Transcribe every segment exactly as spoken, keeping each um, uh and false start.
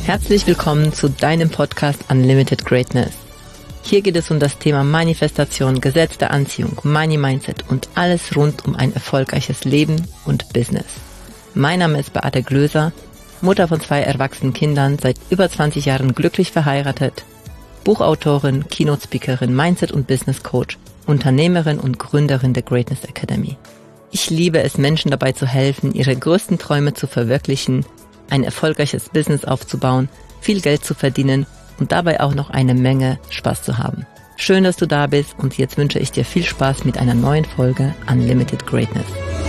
Herzlich willkommen zu deinem Podcast Unlimited Greatness. Hier geht es um das Thema Manifestation, Gesetz der Anziehung, Money Mindset und alles rund um ein erfolgreiches Leben und Business. Mein Name ist Beate Glöser, Mutter von zwei erwachsenen Kindern, seit über zwanzig Jahren glücklich verheiratet, Buchautorin, Keynote-Speakerin, Mindset- und Business-Coach, Unternehmerin und Gründerin der Greatness Academy. Ich liebe es, Menschen dabei zu helfen, ihre größten Träume zu verwirklichen, ein erfolgreiches Business aufzubauen, viel Geld zu verdienen und dabei auch noch eine Menge Spaß zu haben. Schön, dass du da bist und jetzt wünsche ich dir viel Spaß mit einer neuen Folge Unlimited Greatness.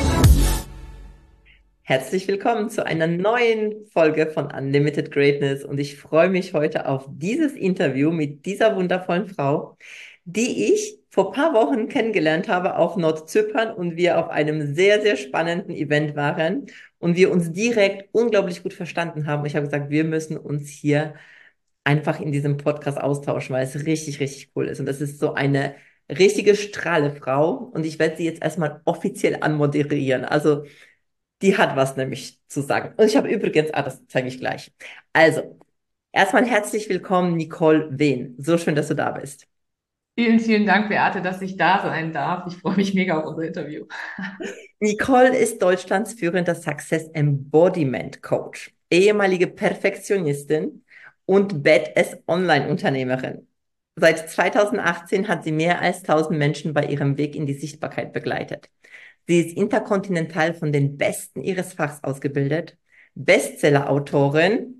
Herzlich willkommen zu einer neuen Folge von Unlimited Greatness und ich freue mich heute auf dieses Interview mit dieser wundervollen Frau, die ich vor ein paar Wochen kennengelernt habe auf Nordzypern und wir auf einem sehr, sehr spannenden Event waren und wir uns direkt unglaublich gut verstanden haben. Ich habe gesagt, wir müssen uns hier einfach in diesem Podcast austauschen, weil es richtig, richtig cool ist. Und das ist so eine richtige Strahlefrau und ich werde sie jetzt erstmal offiziell anmoderieren. Also die hat was nämlich zu sagen. Und ich habe übrigens, ah, das zeige ich gleich. Also, erstmal herzlich willkommen, Nicole Wehn. So schön, dass du da bist. Vielen, vielen Dank, Beate, dass ich da sein darf. Ich freue mich mega auf unser Interview. Nicole ist Deutschlands führender Success Embodiment Coach, ehemalige Perfektionistin und Badass Online-Unternehmerin. Seit zweitausendachtzehn hat sie mehr als tausend Menschen bei ihrem Weg in die Sichtbarkeit begleitet. Sie ist interkontinental von den Besten ihres Fachs ausgebildet, Bestseller-Autorin,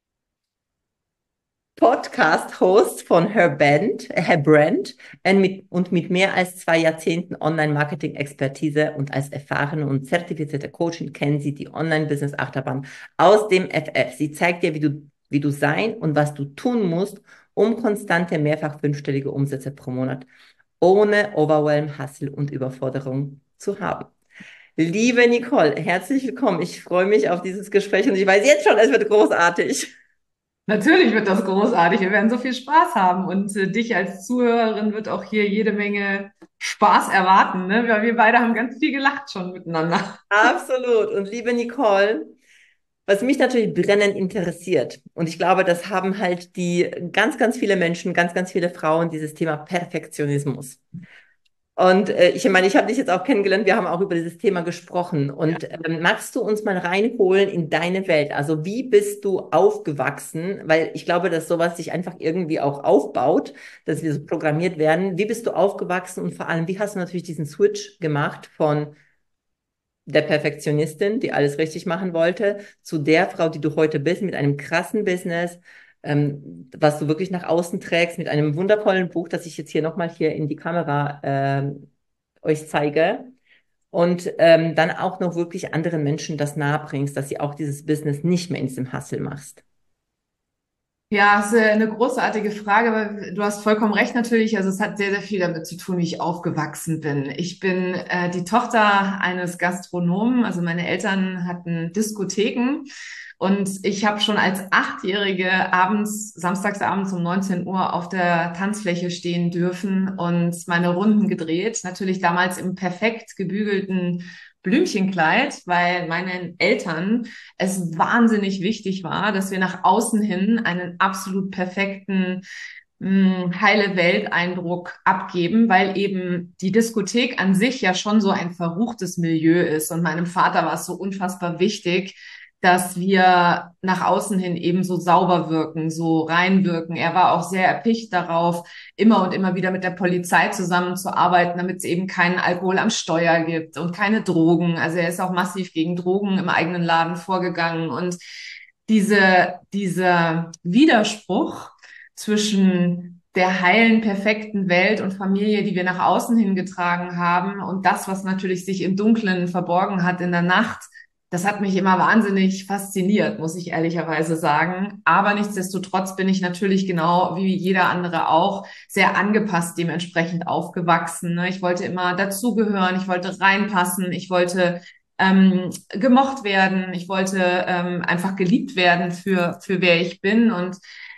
Podcast-Host von Her Band, Her Brand und mit, und mit mehr als zwei Jahrzehnten Online-Marketing-Expertise und als erfahrene und zertifizierte Coachin kennen Sie die Online-Business-Achterbahn aus dem F F. Sie zeigt dir, wie du, wie du sein und was du tun musst, um konstante mehrfach fünfstellige Umsätze pro Monat ohne Overwhelm, Hustle und Überforderung zu haben. Liebe Nicole, herzlich willkommen. Ich freue mich auf dieses Gespräch und ich weiß jetzt schon, es wird großartig. Natürlich wird das großartig. Wir werden so viel Spaß haben und äh, dich als Zuhörerin wird auch hier jede Menge Spaß erwarten, ne? Weil wir beide haben ganz viel gelacht schon miteinander. Absolut. Und liebe Nicole, was mich natürlich brennend interessiert, und ich glaube, das haben halt die ganz, ganz viele Menschen, ganz, ganz viele Frauen, dieses Thema Perfektionismus. Und äh, ich meine, ich habe dich jetzt auch kennengelernt, wir haben auch über dieses Thema gesprochen. Ja. Und ähm, magst du uns mal reinholen in deine Welt? Also wie bist du aufgewachsen? Weil ich glaube, dass sowas sich einfach irgendwie auch aufbaut, dass wir so programmiert werden. Wie bist du aufgewachsen und vor allem, wie hast du natürlich diesen Switch gemacht von der Perfektionistin, die alles richtig machen wollte, zu der Frau, die du heute bist, mit einem krassen Business, ähm, was du wirklich nach außen trägst, mit einem wundervollen Buch, das ich jetzt hier nochmal hier in die Kamera ähm, euch zeige. Und ähm, dann auch noch wirklich anderen Menschen das nahebringst, dass sie auch dieses Business nicht mehr in diesem Hustle machst. Ja, das ist äh, eine großartige Frage, aber du hast vollkommen recht natürlich. Also es hat sehr, sehr viel damit zu tun, wie ich aufgewachsen bin. Ich bin äh, die Tochter eines Gastronomen. Also meine Eltern hatten Diskotheken und ich habe schon als Achtjährige abends, samstags abends um neunzehn Uhr auf der Tanzfläche stehen dürfen und meine Runden gedreht. Natürlich damals im perfekt gebügelten Blümchenkleid, weil meinen Eltern es wahnsinnig wichtig war, dass wir nach außen hin einen absolut perfekten mh, heile Welt-Eindruck abgeben, weil eben die Diskothek an sich ja schon so ein verruchtes Milieu ist. Und meinem Vater war es so unfassbar wichtig, dass wir nach außen hin eben so sauber wirken, so rein wirken. Er war auch sehr erpicht darauf, immer und immer wieder mit der Polizei zusammenzuarbeiten, damit es eben keinen Alkohol am Steuer gibt und keine Drogen. Also er ist auch massiv gegen Drogen im eigenen Laden vorgegangen. Und diese, dieser Widerspruch zwischen der heilen, perfekten Welt und Familie, die wir nach außen hingetragen haben und das, was natürlich sich im Dunklen verborgen hat in der Nacht, das hat mich immer wahnsinnig fasziniert, muss ich ehrlicherweise sagen. Aber nichtsdestotrotz bin ich natürlich genau wie jeder andere auch sehr angepasst dementsprechend aufgewachsen. Ne? Ich wollte immer dazugehören, ich wollte reinpassen, ich wollte ähm, gemocht werden, ich wollte ähm, einfach geliebt werden für, für wer ich bin. Und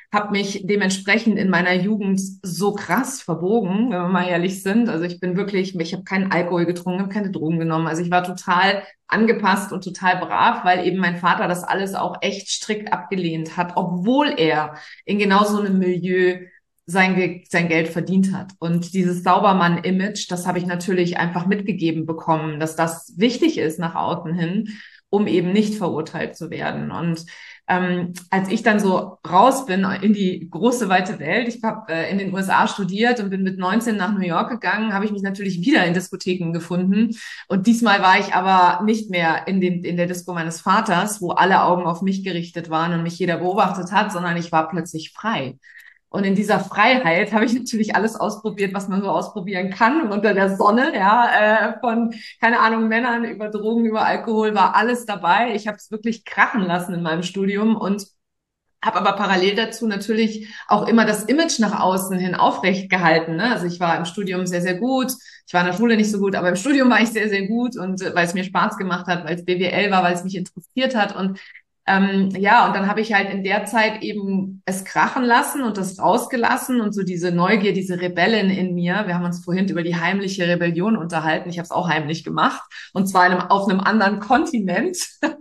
habe mich dementsprechend in meiner Jugend so krass verbogen, wenn wir mal ehrlich sind. Also ich bin wirklich, ich habe keinen Alkohol getrunken, habe keine Drogen genommen. Also ich war total angepasst und total brav, weil eben mein Vater das alles auch echt strikt abgelehnt hat, obwohl er in genau so einem Milieu sein, sein Geld verdient hat. Und dieses Saubermann-Image, das habe ich natürlich einfach mitgegeben bekommen, dass das wichtig ist nach außen hin, um eben nicht verurteilt zu werden. Und ähm, als ich dann so raus bin in die große, weite Welt, ich habe äh, in den U S A studiert und bin mit neunzehn nach New York gegangen, habe ich mich natürlich wieder in Diskotheken gefunden. Und diesmal war ich aber nicht mehr in, den, in der Disco meines Vaters, wo alle Augen auf mich gerichtet waren und mich jeder beobachtet hat, sondern ich war plötzlich frei. Und in dieser Freiheit habe ich natürlich alles ausprobiert, was man so ausprobieren kann. Unter der Sonne, ja, äh, von, keine Ahnung, Männern über Drogen, über Alkohol, war alles dabei. Ich habe es wirklich krachen lassen in meinem Studium und habe aber parallel dazu natürlich auch immer das Image nach außen hin aufrecht gehalten. Ne? Also ich war im Studium sehr, sehr gut. Ich war in der Schule nicht so gut, aber im Studium war ich sehr, sehr gut und äh, weil es mir Spaß gemacht hat, weil es B W L war, weil es mich interessiert hat und ähm, ja, und dann habe ich halt in der Zeit eben es krachen lassen und das rausgelassen und so diese Neugier, diese Rebellin in mir. Wir haben uns vorhin über die heimliche Rebellion unterhalten. Ich habe es auch heimlich gemacht und zwar in einem, auf einem anderen Kontinent.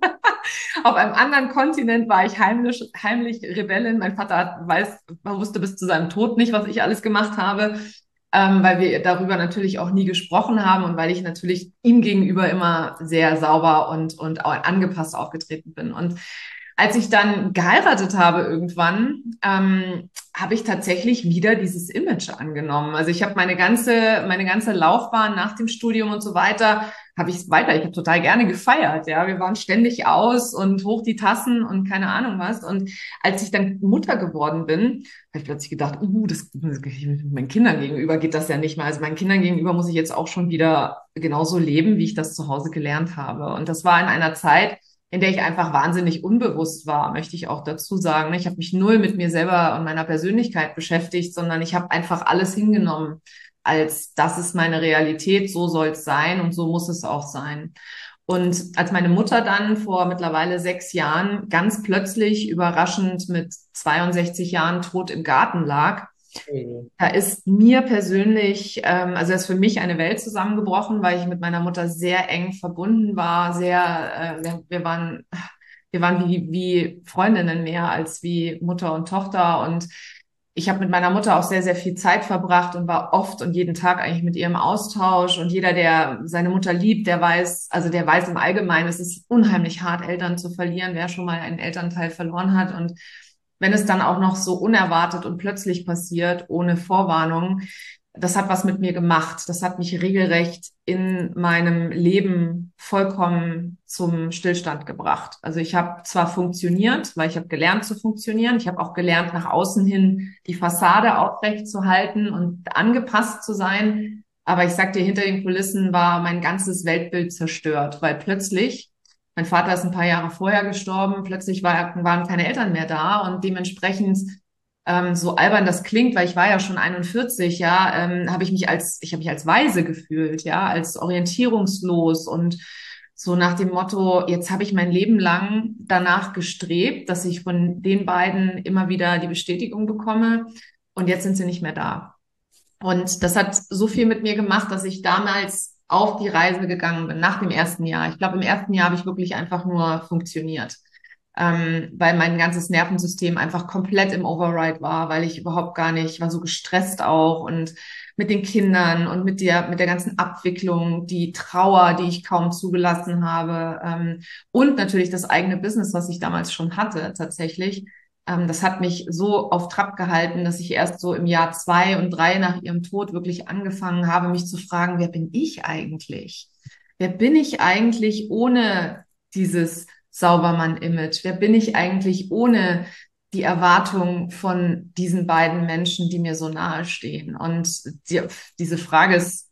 Auf einem anderen Kontinent war ich heimlich, heimlich Rebellin. Mein Vater weiß, man wusste bis zu seinem Tod nicht, was ich alles gemacht habe, ähm, weil wir darüber natürlich auch nie gesprochen haben und weil ich natürlich ihm gegenüber immer sehr sauber und, und auch angepasst aufgetreten bin. Und als ich dann geheiratet habe irgendwann, ähm, habe ich tatsächlich wieder dieses Image angenommen. Also ich habe meine ganze, meine ganze Laufbahn nach dem Studium und so weiter, habe ich weiter. Ich habe total gerne gefeiert. Ja, wir waren ständig aus und hoch die Tassen und keine Ahnung was. Und als ich dann Mutter geworden bin, habe ich plötzlich gedacht, uh, das, meinen Kindern gegenüber geht das ja nicht mehr. Also meinen Kindern gegenüber muss ich jetzt auch schon wieder genauso leben, wie ich das zu Hause gelernt habe. Und das war in einer Zeit, in der ich einfach wahnsinnig unbewusst war, möchte ich auch dazu sagen. Ich habe mich null mit mir selber und meiner Persönlichkeit beschäftigt, sondern ich habe einfach alles hingenommen, als das ist meine Realität, so soll es sein und so muss es auch sein. Und als meine Mutter dann vor mittlerweile sechs Jahren ganz plötzlich überraschend mit zweiundsechzig Jahren tot im Garten lag, da ist mir persönlich, ähm, also da ist für mich eine Welt zusammengebrochen, weil ich mit meiner Mutter sehr eng verbunden war, sehr, äh, wir, wir waren, wir waren wie, wie Freundinnen mehr als wie Mutter und Tochter und ich habe mit meiner Mutter auch sehr, sehr viel Zeit verbracht und war oft und jeden Tag eigentlich mit ihr im Austausch und jeder, der seine Mutter liebt, der weiß, also der weiß im Allgemeinen, es ist unheimlich hart, Eltern zu verlieren, wer schon mal einen Elternteil verloren hat und wenn es dann auch noch so unerwartet und plötzlich passiert, ohne Vorwarnung, das hat was mit mir gemacht. Das hat mich regelrecht in meinem Leben vollkommen zum Stillstand gebracht. Also ich habe zwar funktioniert, weil ich habe gelernt zu funktionieren. Ich habe auch gelernt, nach außen hin die Fassade aufrecht zu halten und angepasst zu sein. Aber ich sag dir, hinter den Kulissen war mein ganzes Weltbild zerstört, weil plötzlich mein Vater ist ein paar Jahre vorher gestorben. Plötzlich war, waren keine Eltern mehr da und dementsprechend, ähm, so albern das klingt, weil ich war ja schon einundvierzig, ja, ähm, habe ich mich als, ich habe mich als Waise gefühlt, ja, als orientierungslos und so nach dem Motto, jetzt habe ich mein Leben lang danach gestrebt, dass ich von den beiden immer wieder die Bestätigung bekomme und jetzt sind sie nicht mehr da. Und das hat so viel mit mir gemacht, dass ich damals auf die Reise gegangen bin, nach dem ersten Jahr. Ich glaube, im ersten Jahr habe ich wirklich einfach nur funktioniert, ähm, weil mein ganzes Nervensystem einfach komplett im Override war, weil ich überhaupt gar nicht, war so gestresst auch und mit den Kindern und mit der, mit der ganzen Abwicklung, die Trauer, die ich kaum zugelassen habe, ähm, und natürlich das eigene Business, was ich damals schon hatte, tatsächlich. Ähm, das hat mich so auf Trab gehalten, dass ich erst so im Jahr zwei und drei nach ihrem Tod wirklich angefangen habe, mich zu fragen, wer bin ich eigentlich? Wer bin ich eigentlich ohne dieses Saubermann-Image? Wer bin ich eigentlich ohne die Erwartung von diesen beiden Menschen, die mir so nahe stehen? Und die, diese Frage ist,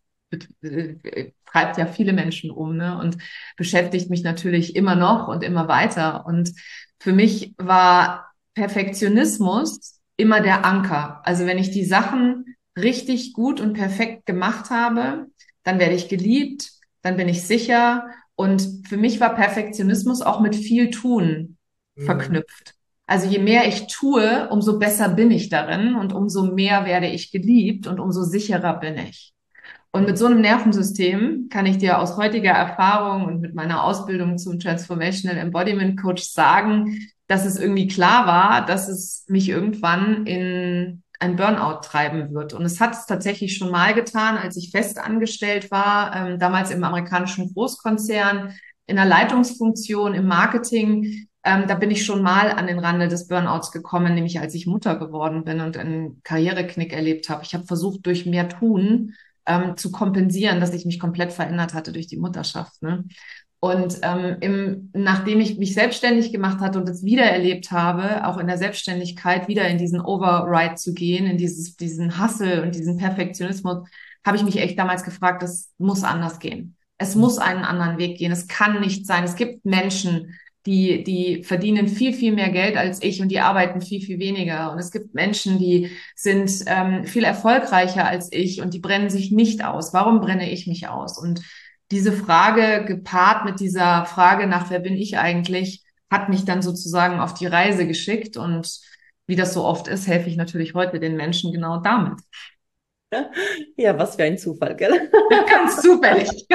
treibt ja viele Menschen um, ne? Und beschäftigt mich natürlich immer noch und immer weiter. Und für mich war Perfektionismus immer der Anker. Also wenn ich die Sachen richtig gut und perfekt gemacht habe, dann werde ich geliebt, dann bin ich sicher. Und für mich war Perfektionismus auch mit viel Tun Mhm. verknüpft. Also je mehr ich tue, umso besser bin ich darin und umso mehr werde ich geliebt und umso sicherer bin ich. Und mit so einem Nervensystem kann ich dir aus heutiger Erfahrung und mit meiner Ausbildung zum Transformational Embodiment Coach sagen, dass es irgendwie klar war, dass es mich irgendwann in ein Burnout treiben wird. Und es hat es tatsächlich schon mal getan, als ich fest angestellt war, ähm, damals im amerikanischen Großkonzern, in der Leitungsfunktion, im Marketing. Ähm, da bin ich schon mal an den Rande des Burnouts gekommen, nämlich als ich Mutter geworden bin und einen Karriereknick erlebt habe. Ich habe versucht, durch mehr Tun ähm, zu kompensieren, dass ich mich komplett verändert hatte durch die Mutterschaft. Ne? Und ähm, im, nachdem ich mich selbstständig gemacht hatte und das wiedererlebt habe, auch in der Selbstständigkeit wieder in diesen Override zu gehen, in dieses, diesen Hustle und diesen Perfektionismus, habe ich mich echt damals gefragt, das muss anders gehen. Es muss einen anderen Weg gehen. Es kann nicht sein. Es gibt Menschen, die, die verdienen viel, viel mehr Geld als ich und die arbeiten viel, viel weniger. Und es gibt Menschen, die sind ähm, viel erfolgreicher als ich und die brennen sich nicht aus. Warum brenne ich mich aus? Und diese Frage gepaart mit dieser Frage nach, wer bin ich eigentlich, hat mich dann sozusagen auf die Reise geschickt. Und wie das so oft ist, helfe ich natürlich heute den Menschen genau damit. Ja, was für ein Zufall, gell? Ganz zufällig.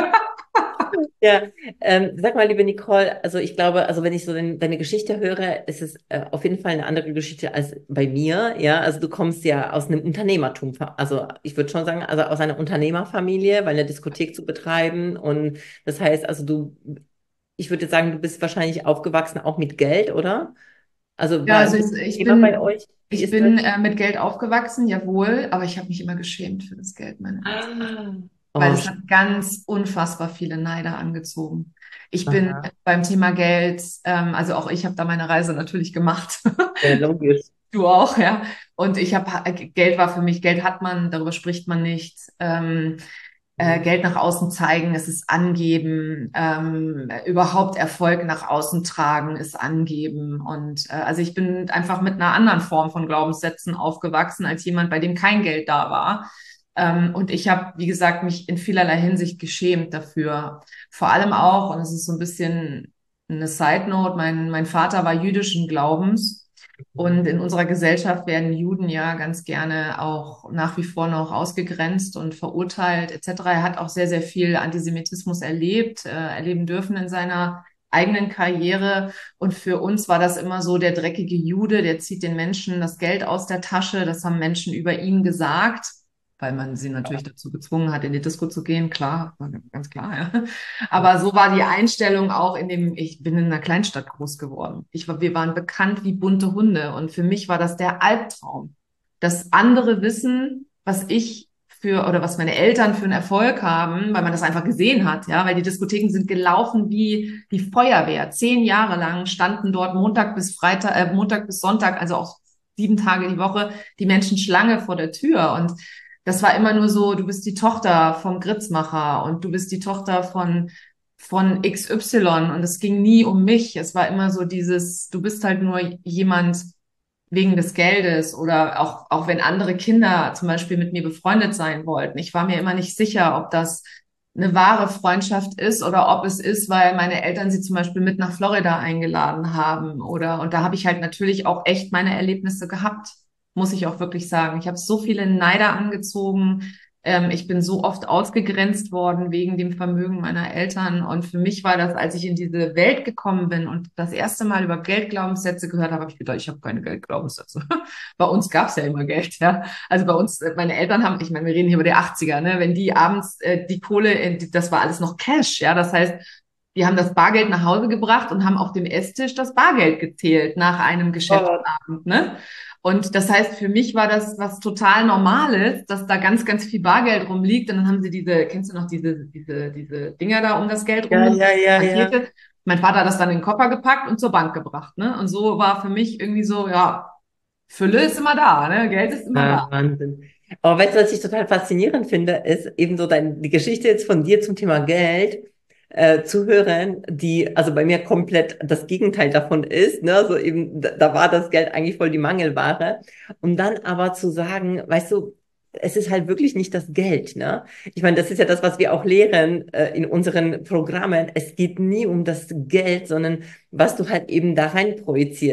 Ja, ähm, sag mal, liebe Nicole, also ich glaube, also wenn ich so dein, deine Geschichte höre, ist es äh, auf jeden Fall eine andere Geschichte als bei mir, ja, also du kommst ja aus einem Unternehmertum, also ich würde schon sagen, also aus einer Unternehmerfamilie, weil eine Diskothek zu betreiben und das heißt, also du, ich würde jetzt sagen, du bist wahrscheinlich aufgewachsen auch mit Geld, oder? Also Ja, war also das ich, ich Thema bei bin, euch? Wie ich ist das? bin äh, mit Geld aufgewachsen, jawohl, aber ich habe mich immer geschämt für das Geld meiner Eltern. Ah, Weil oh, es hat ganz unfassbar viele Neider angezogen. Ich bin aha, beim Thema Geld, ähm, also auch ich habe da meine Reise natürlich gemacht. ja, logisch. Du auch, ja. Und ich habe, Geld war für mich, Geld hat man, darüber spricht man nicht. Ähm, äh, Geld nach außen zeigen, es ist angeben, ähm, überhaupt Erfolg nach außen tragen, ist angeben. Und äh, also ich bin einfach mit einer anderen Form von Glaubenssätzen aufgewachsen als jemand, bei dem kein Geld da war. Ähm, und ich habe, wie gesagt, mich in vielerlei Hinsicht geschämt dafür. Vor allem auch, und es ist so ein bisschen eine Side Note, mein, mein Vater war jüdischen Glaubens. Und in unserer Gesellschaft werden Juden ja ganz gerne auch nach wie vor noch ausgegrenzt und verurteilt et cetera. Er hat auch sehr, sehr viel Antisemitismus erlebt, äh, erleben dürfen in seiner eigenen Karriere. Und für uns war das immer so der dreckige Jude, der zieht den Menschen das Geld aus der Tasche. Das haben Menschen über ihn gesagt, weil man sie natürlich dazu gezwungen hat, in die Disco zu gehen. Klar, war ganz klar, ja. Aber so war die Einstellung auch in dem, ich bin in einer Kleinstadt groß geworden. Ich war, wir waren bekannt wie bunte Hunde. Und für mich war das der Albtraum, dass andere wissen, was ich für, oder was meine Eltern für einen Erfolg haben, weil man das einfach gesehen hat, ja, weil die Diskotheken sind gelaufen wie die Feuerwehr. Zehn Jahre lang standen dort Montag bis Freitag, äh, Montag bis Sonntag, also auch sieben Tage die Woche, die Menschen Schlange vor der Tür. Und das war immer nur so, du bist die Tochter vom Gritzmacher und du bist die Tochter von, von X Y und es ging nie um mich. Es war immer so dieses, du bist halt nur jemand wegen des Geldes oder auch, auch wenn andere Kinder zum Beispiel mit mir befreundet sein wollten. Ich war mir immer nicht sicher, ob das eine wahre Freundschaft ist oder ob es ist, weil meine Eltern sie zum Beispiel mit nach Florida eingeladen haben oder, und da habe ich halt natürlich auch echt meine Erlebnisse gehabt, muss ich auch wirklich sagen. Ich habe so viele Neider angezogen. Ähm, ich bin so oft ausgegrenzt worden wegen dem Vermögen meiner Eltern. Und für mich war das, als ich in diese Welt gekommen bin und das erste Mal über Geldglaubenssätze gehört habe, habe ich gedacht, ich habe keine Geldglaubenssätze. Bei uns gab es ja immer Geld, ja. Also bei uns, äh, meine Eltern haben, ich meine, wir reden hier über die achtziger, ne? Wenn die abends äh, die Kohle, in, die, das war alles noch Cash, ja. Das heißt, die haben das Bargeld nach Hause gebracht und haben auf dem Esstisch das Bargeld gezählt nach einem Oh, Geschäftsabend, ne? Und das heißt, für mich war das was total Normales, dass da ganz, ganz viel Bargeld rumliegt. Und dann haben sie diese, kennst du noch diese, diese, diese Dinger da um das Geld ja, rum, ja, ja, ja. Pakete. Mein Vater hat das dann in den Koffer gepackt und zur Bank gebracht, ne? Und so war für mich irgendwie so, ja, Fülle ist immer da, ne? Geld ist immer Ah, da. Wahnsinn. Aber weißt du, was ich total faszinierend finde, ist eben so dein, die Geschichte jetzt von dir zum Thema Geld äh, zu hören, die also bei mir komplett das Gegenteil davon ist, ne? So eben, da, da war das Geld eigentlich voll die Mangelware. Und dann aber zu sagen, weißt du, es ist halt wirklich nicht das Geld, ne? Ich meine, das ist ja das, was wir auch lehren äh, in unseren Programmen. Es geht nie um das Geld, sondern was du halt eben da rein projizierst.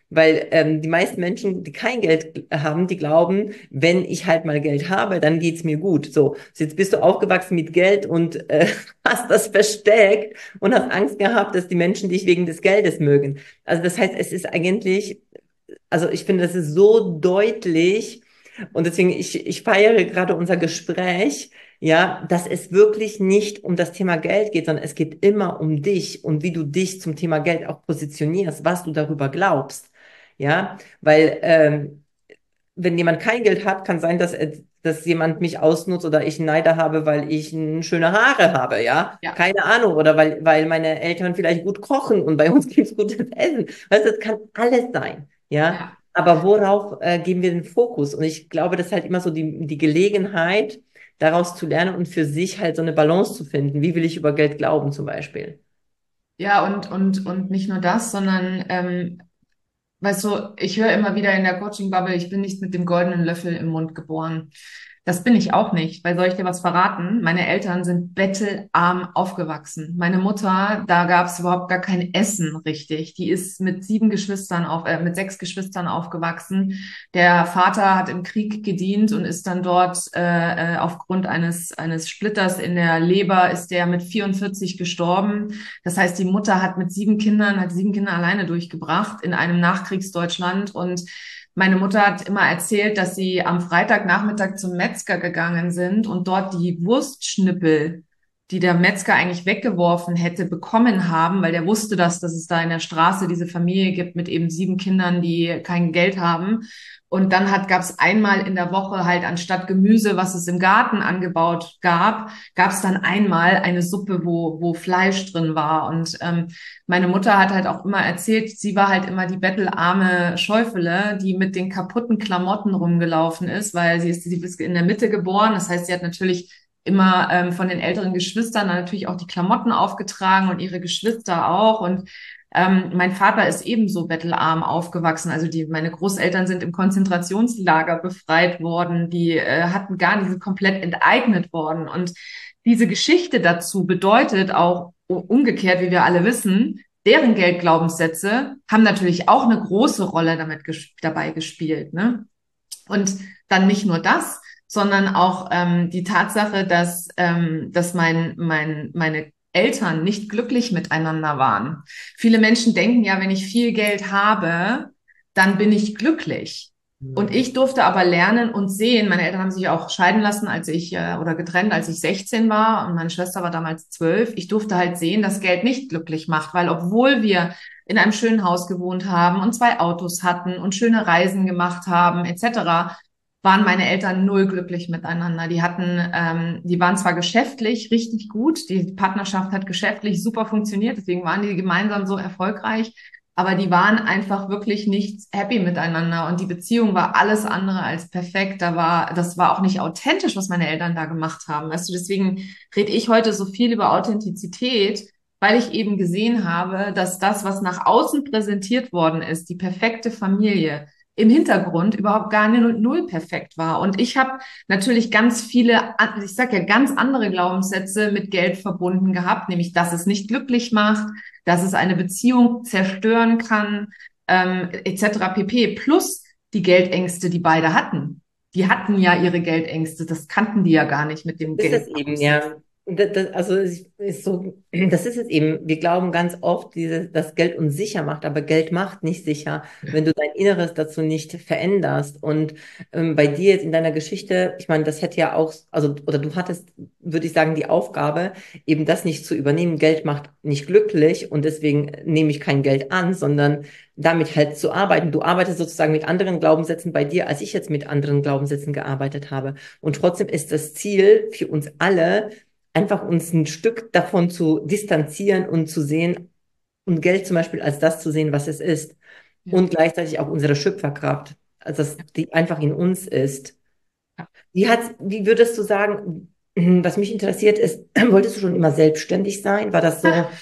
Weil ähm, die meisten Menschen, die kein Geld haben, die glauben, wenn ich halt mal Geld habe, dann geht's mir gut. So, jetzt bist du aufgewachsen mit Geld und äh, hast das versteckt und hast Angst gehabt, dass die Menschen dich wegen des Geldes mögen. Also das heißt, es ist eigentlich, also ich finde, das ist so deutlich und deswegen, ich, ich feiere gerade unser Gespräch, ja, dass es wirklich nicht um das Thema Geld geht, sondern es geht immer um dich und wie du dich zum Thema Geld auch positionierst, was du darüber glaubst. Ja, weil ähm, wenn jemand kein Geld hat, kann sein, dass, er- dass jemand mich ausnutzt oder ich Neider habe, weil ich n- schöne Haare habe, ja. Ja, Keine Ahnung. Oder weil, weil meine Eltern vielleicht gut kochen und bei uns gibt's gutes Essen. Weißt du, das kann alles sein, ja. ja. Aber worauf äh, geben wir den Fokus? Und ich glaube, das ist halt immer so die, die Gelegenheit, daraus zu lernen und für sich halt so eine Balance zu finden. Wie will ich über Geld glauben, zum Beispiel? Ja, und, und, und nicht nur das, sondern ähm, weißt du, ich höre immer wieder in der Coaching-Bubble, ich bin nicht mit dem goldenen Löffel im Mund geboren. Das bin ich auch nicht, weil soll ich dir was verraten? Meine Eltern sind bettelarm aufgewachsen. Meine Mutter, da gab es überhaupt gar kein Essen richtig. Die ist mit sieben Geschwistern auf, äh, mit sechs Geschwistern aufgewachsen. Der Vater hat im Krieg gedient und ist dann dort äh, äh, aufgrund eines eines Splitters in der Leber ist der mit vierundvierzig gestorben. Das heißt, die Mutter hat mit sieben Kindern, hat sieben Kinder alleine durchgebracht in einem Nachkriegsdeutschland. Und meine Mutter hat immer erzählt, dass sie am Freitagnachmittag zum Metzger gegangen sind und dort die Wurstschnippel, die der Metzger eigentlich weggeworfen hätte, bekommen haben, weil der wusste, dass, dass es da in der Straße diese Familie gibt mit eben sieben Kindern, die kein Geld haben. Und dann hat, gab es einmal in der Woche halt anstatt Gemüse, was es im Garten angebaut gab, gab es dann einmal eine Suppe, wo, wo Fleisch drin war. Und ähm, meine Mutter hat halt auch immer erzählt, sie war halt immer die bettelarme Schäufele, die mit den kaputten Klamotten rumgelaufen ist, weil sie ist, sie ist in der Mitte geboren. Das heißt, sie hat natürlich immer ähm, von den älteren Geschwistern dann natürlich auch die Klamotten aufgetragen und ihre Geschwister auch. Und ähm, mein Vater ist ebenso bettelarm aufgewachsen. Also die, meine Großeltern sind im Konzentrationslager befreit worden. Die äh, hatten gar nicht, sind komplett enteignet worden. Und diese Geschichte dazu bedeutet auch umgekehrt, wie wir alle wissen, deren Geldglaubenssätze haben natürlich auch eine große Rolle damit ges dabei gespielt, ne? Und dann nicht nur das, sondern auch ähm, die Tatsache, dass, ähm, dass mein, mein, meine Eltern nicht glücklich miteinander waren. Viele Menschen denken ja, wenn ich viel Geld habe, dann bin ich glücklich. Und Mhm. ich durfte aber lernen und sehen, meine Eltern haben sich auch scheiden lassen, als ich, äh, oder getrennt, als ich sechzehn war und meine Schwester war damals zwölf. Ich durfte halt sehen, dass Geld nicht glücklich macht, weil obwohl wir in einem schönen Haus gewohnt haben und zwei Autos hatten und schöne Reisen gemacht haben, et cetera, waren meine Eltern null glücklich miteinander. Die hatten, ähm, die waren zwar geschäftlich richtig gut, die Partnerschaft hat geschäftlich super funktioniert, deswegen waren die gemeinsam so erfolgreich, aber die waren einfach wirklich nicht happy miteinander und die Beziehung war alles andere als perfekt. Da war, das war auch nicht authentisch, was meine Eltern da gemacht haben. Weißt du, deswegen rede ich heute so viel über Authentizität, weil ich eben gesehen habe, dass das, was nach außen präsentiert worden ist, die perfekte Familie, im Hintergrund überhaupt gar null, null perfekt war. Und ich habe natürlich ganz viele, ich sage ja, ganz andere Glaubenssätze mit Geld verbunden gehabt, nämlich, dass es nicht glücklich macht, dass es eine Beziehung zerstören kann, ähm, et cetera pp. Plus die Geldängste, die beide hatten. Die hatten ja ihre Geldängste, das kannten die ja gar nicht mit dem Ist es Geld. eben, ja. Das, das, also es ist so, das ist es eben. Wir glauben ganz oft, diese, dass Geld uns sicher macht, aber Geld macht nicht sicher, wenn du dein Inneres dazu nicht veränderst. Und ähm, bei dir jetzt in deiner Geschichte, ich meine, das hätte ja auch, also, oder du hattest, würde ich sagen, die Aufgabe, eben das nicht zu übernehmen. Geld macht nicht glücklich und deswegen nehme ich kein Geld an, sondern damit halt zu arbeiten. Du arbeitest sozusagen mit anderen Glaubenssätzen bei dir, als ich jetzt mit anderen Glaubenssätzen gearbeitet habe. Und trotzdem ist das Ziel für uns alle, einfach uns ein Stück davon zu distanzieren und zu sehen und Geld zum Beispiel als das zu sehen, was es ist. Ja, Und gleichzeitig auch unsere Schöpferkraft, also dass die einfach in uns ist. ja. Wie hat, wie würdest du sagen, was mich interessiert ist, wolltest du schon immer selbstständig sein? War das so?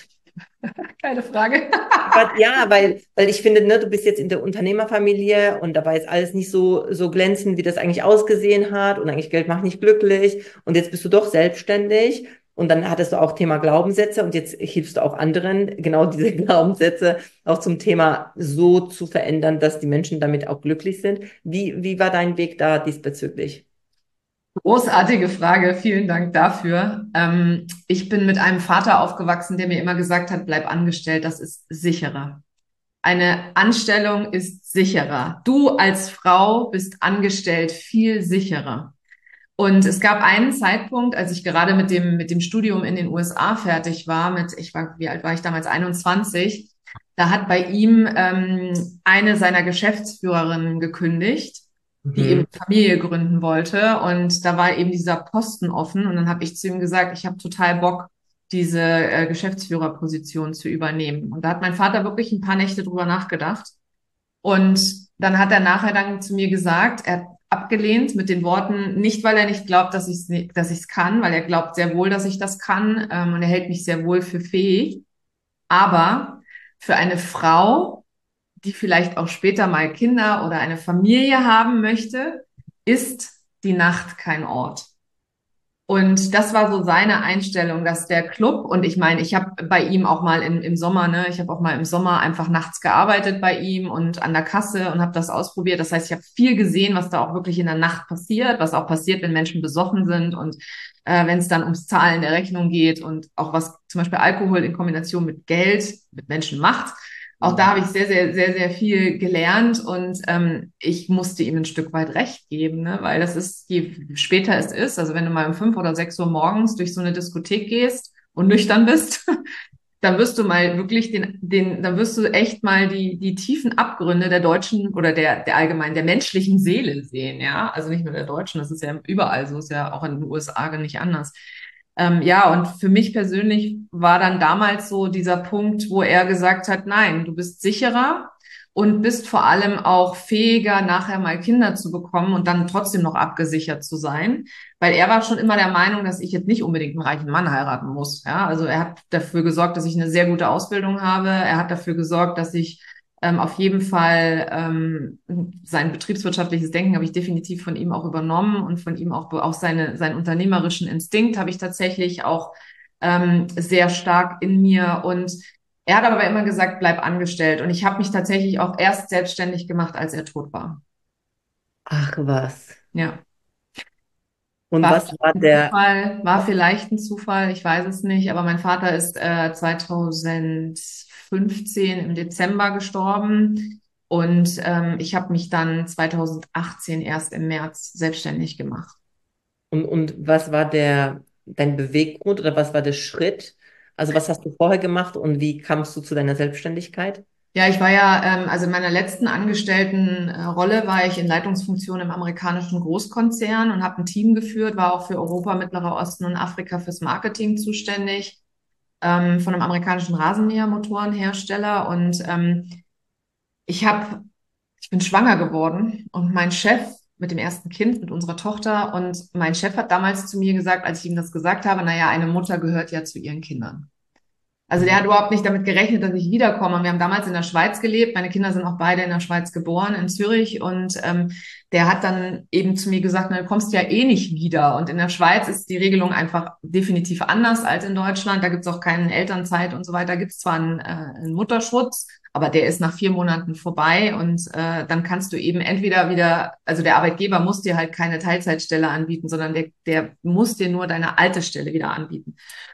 Keine Frage. Aber ja, weil, weil ich finde, ne, du bist jetzt in der Unternehmerfamilie und da war jetzt alles nicht so, so glänzend, wie das eigentlich ausgesehen hat und eigentlich Geld macht nicht glücklich und jetzt bist du doch selbstständig Und dann hattest du auch Thema Glaubenssätze und jetzt hilfst du auch anderen, genau diese Glaubenssätze auch zum Thema so zu verändern, dass die Menschen damit auch glücklich sind. Wie, wie war dein Weg da diesbezüglich? Großartige Frage, vielen Dank dafür. Ähm, ich bin mit einem Vater aufgewachsen, der mir immer gesagt hat, bleib angestellt, das ist sicherer. Eine Anstellung ist sicherer. Du als Frau bist angestellt viel sicherer. Und es gab einen Zeitpunkt, als ich gerade mit dem, mit dem Studium in den U S A fertig war, mit, ich war, wie alt war ich damals? einundzwanzig. Da hat bei ihm ähm, eine seiner Geschäftsführerinnen gekündigt, die eben Mhm. Familie gründen wollte. Und da war eben dieser Posten offen. Und dann habe ich zu ihm gesagt, ich habe total Bock, diese äh, Geschäftsführerposition zu übernehmen. Und da hat mein Vater wirklich ein paar Nächte drüber nachgedacht. Und dann hat er nachher dann zu mir gesagt, er hat abgelehnt mit den Worten, nicht weil er nicht glaubt, dass ich es dass ich es kann, weil er glaubt sehr wohl, dass ich das kann, ähm, und er hält mich sehr wohl für fähig. Aber für eine Frau, die vielleicht auch später mal Kinder oder eine Familie haben möchte, ist die Nacht kein Ort. Und das war so seine Einstellung, dass der Club, und ich meine, ich habe bei ihm auch mal im, im Sommer, ne, ich habe auch mal im Sommer einfach nachts gearbeitet bei ihm und an der Kasse und habe das ausprobiert. Das heißt, ich habe viel gesehen, was da auch wirklich in der Nacht passiert, was auch passiert, wenn Menschen besoffen sind und äh, wenn es dann ums Zahlen der Rechnung geht und auch was zum Beispiel Alkohol in Kombination mit Geld mit Menschen macht. Auch da habe ich sehr, sehr, sehr, sehr viel gelernt und ähm, ich musste ihm ein Stück weit recht geben, ne? Weil das ist, je später es ist, also wenn du mal um fünf oder sechs Uhr morgens durch so eine Diskothek gehst und nüchtern bist, dann wirst du mal wirklich den, den, dann wirst du echt mal die, die tiefen Abgründe der deutschen oder der, der allgemein der menschlichen Seele sehen, ja. Also nicht nur der deutschen, das ist ja überall so, ist ja auch in den U S A gar nicht anders. Ähm, ja, und für mich persönlich war dann damals so dieser Punkt, wo er gesagt hat, nein, du bist sicherer und bist vor allem auch fähiger, nachher mal Kinder zu bekommen und dann trotzdem noch abgesichert zu sein. Weil er war schon immer der Meinung, dass ich jetzt nicht unbedingt einen reichen Mann heiraten muss. Ja, also er hat dafür gesorgt, dass ich eine sehr gute Ausbildung habe. Er hat dafür gesorgt, dass ich ähm, auf jeden Fall ähm, sein betriebswirtschaftliches Denken habe ich definitiv von ihm auch übernommen und von ihm auch, auch seine, seinen unternehmerischen Instinkt habe ich tatsächlich auch ähm, sehr stark in mir. Und er hat aber immer gesagt, bleib angestellt. Und ich habe mich tatsächlich auch erst selbstständig gemacht, als er tot war. Ach was. Ja. Und War was vielleicht war ein der, Zufall, war vielleicht ein Zufall, ich weiß es nicht, aber mein Vater ist äh, zwanzig fünfzehn im Dezember gestorben und ähm, ich habe mich dann zwanzig achtzehn erst im März selbstständig gemacht. und, und was war der, dein Beweggrund oder was war der Schritt? Also was hast du vorher gemacht und wie kamst du zu deiner Selbstständigkeit? Ja, ich war ja, ähm, also in meiner letzten angestellten äh, Rolle war ich in Leitungsfunktion im amerikanischen Großkonzern und habe ein Team geführt, war auch für Europa, Mittlerer Osten und Afrika fürs Marketing zuständig, ähm, von einem amerikanischen Rasenmähermotorenhersteller. Und ähm, ich habe, ich bin schwanger geworden und mein Chef mit dem ersten Kind, mit unserer Tochter, und mein Chef hat damals zu mir gesagt, als ich ihm das gesagt habe, naja, eine Mutter gehört ja zu ihren Kindern. Also der Mhm. hat überhaupt nicht damit gerechnet, dass ich wiederkomme. Und wir haben damals in der Schweiz gelebt. Meine Kinder sind auch beide in der Schweiz geboren, in Zürich. Und ähm, der hat dann eben zu mir gesagt, na, du kommst ja eh nicht wieder. Und in der Schweiz ist die Regelung einfach definitiv anders als in Deutschland. Da gibt's auch keine Elternzeit und so weiter. Da gibt's zwar einen, äh, einen Mutterschutz, aber der ist nach vier Monaten vorbei. Und äh, dann kannst du eben entweder wieder, also der Arbeitgeber muss dir halt keine Teilzeitstelle anbieten, sondern der, der muss dir nur deine alte Stelle wieder anbieten.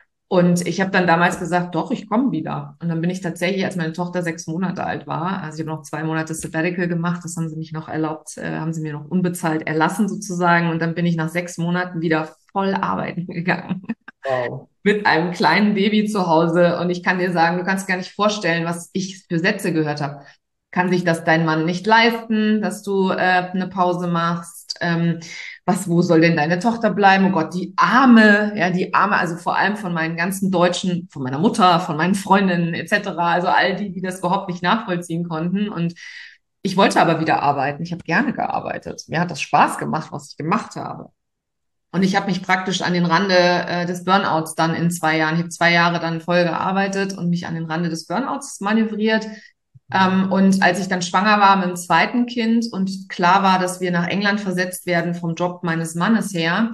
Und ich habe dann damals gesagt, doch, ich komme wieder. Und dann bin ich tatsächlich, als meine Tochter sechs Monate alt war, also ich habe noch zwei Monate Sabbatical gemacht, das haben sie mich noch erlaubt, äh, haben sie mir noch unbezahlt erlassen sozusagen. Und dann bin ich nach sechs Monaten wieder voll arbeiten gegangen. Wow. Mit einem kleinen Baby zu Hause. Und ich kann dir sagen, du kannst gar nicht vorstellen, was ich für Sätze gehört habe. Kann sich das dein Mann nicht leisten, dass du äh, eine Pause machst? Ähm, was, wo soll denn deine Tochter bleiben? Oh Gott, die Arme, ja, die Arme, also vor allem von meinen ganzen Deutschen, von meiner Mutter, von meinen Freundinnen et cetera. Also all die, die das überhaupt nicht nachvollziehen konnten. Und ich wollte aber wieder arbeiten. Ich habe gerne gearbeitet. Mir hat das Spaß gemacht, was ich gemacht habe. Und ich habe mich praktisch an den Rande äh, des Burnouts dann in zwei Jahren, ich habe zwei Jahre dann voll gearbeitet und mich an den Rande des Burnouts manövriert. Ähm, und als ich dann schwanger war mit dem zweiten Kind und klar war, dass wir nach England versetzt werden vom Job meines Mannes her,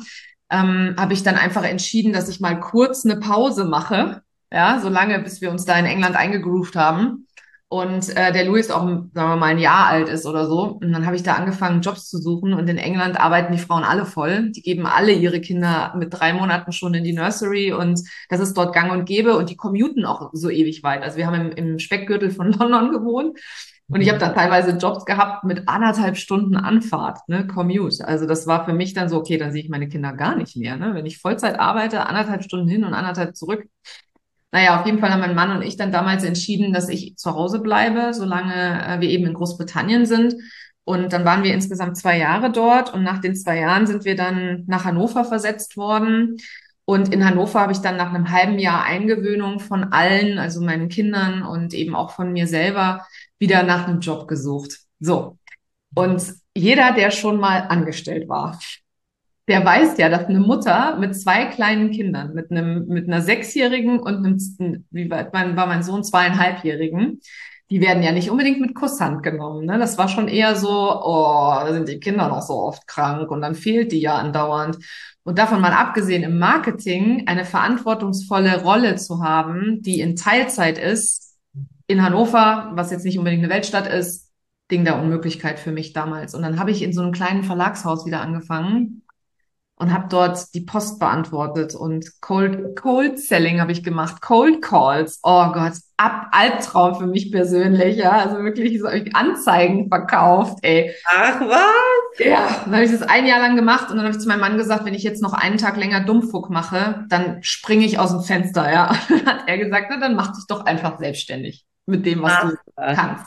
ähm, habe ich dann einfach entschieden, dass ich mal kurz eine Pause mache. Ja, so lange, bis wir uns da in England eingegroovt haben. Und äh, der Louis auch, sagen wir mal, ein Jahr alt ist oder so. Und dann habe ich da angefangen, Jobs zu suchen. Und in England arbeiten die Frauen alle voll. Die geben alle ihre Kinder mit drei Monaten schon in die Nursery. Und das ist dort gang und gäbe. Und die commuten auch so ewig weit. Also wir haben im, im Speckgürtel von London gewohnt. Und ich habe da teilweise Jobs gehabt mit anderthalb Stunden Anfahrt, ne, Commute. Also das war für mich dann so, okay, dann sehe ich meine Kinder gar nicht mehr. Ne? Wenn ich Vollzeit arbeite, anderthalb Stunden hin und anderthalb zurück. Naja, auf jeden Fall haben mein Mann und ich dann damals entschieden, dass ich zu Hause bleibe, solange äh, wir eben in Großbritannien sind. Und dann waren wir insgesamt zwei Jahre dort. Und nach den zwei Jahren sind wir dann nach Hannover versetzt worden. Und in Hannover habe ich dann nach einem halben Jahr Eingewöhnung von allen, also meinen Kindern und eben auch von mir selber, wieder nach einem Job gesucht. So. Und jeder, der schon mal angestellt war, der weiß ja, dass eine Mutter mit zwei kleinen Kindern, mit einem, mit einer Sechsjährigen und einem, wie weit mein, war mein Sohn, zweieinhalbjährigen, die werden ja nicht unbedingt mit Kusshand genommen, ne? Das war schon eher so, oh, da sind die Kinder noch so oft krank und dann fehlt die ja andauernd. Und davon mal abgesehen, im Marketing eine verantwortungsvolle Rolle zu haben, die in Teilzeit ist, in Hannover, was jetzt nicht unbedingt eine Weltstadt ist, Ding der Unmöglichkeit für mich damals. Und dann habe ich in so einem kleinen Verlagshaus wieder angefangen und habe dort die Post beantwortet und Cold, Cold Selling habe ich gemacht, Cold Calls. Oh Gott, Ab, Albtraum für mich persönlich, ja. Also wirklich so hab ich Anzeigen verkauft, ey. Ach was? Ja, dann habe ich das ein Jahr lang gemacht und dann habe ich zu meinem Mann gesagt, wenn ich jetzt noch einen Tag länger Dummfuck mache, dann springe ich aus dem Fenster, ja. Und dann hat er gesagt, na, dann mach dich doch einfach selbstständig mit dem, was Ach du was. kannst.